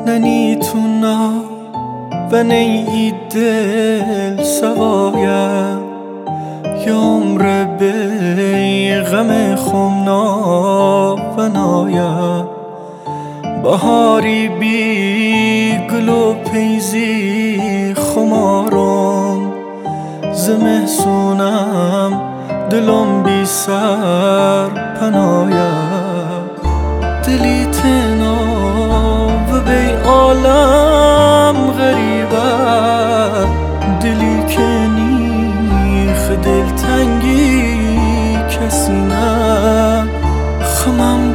ننیتونا و نی دل سوایم یا عمر بی غم خمنا و نایم بهاری بی گل و پیزی خمارم زمستونم دلم بی سر پنایم دلی تنها و بی عالم غریبه دلی که نیخ دلتنگی کسی نه خمم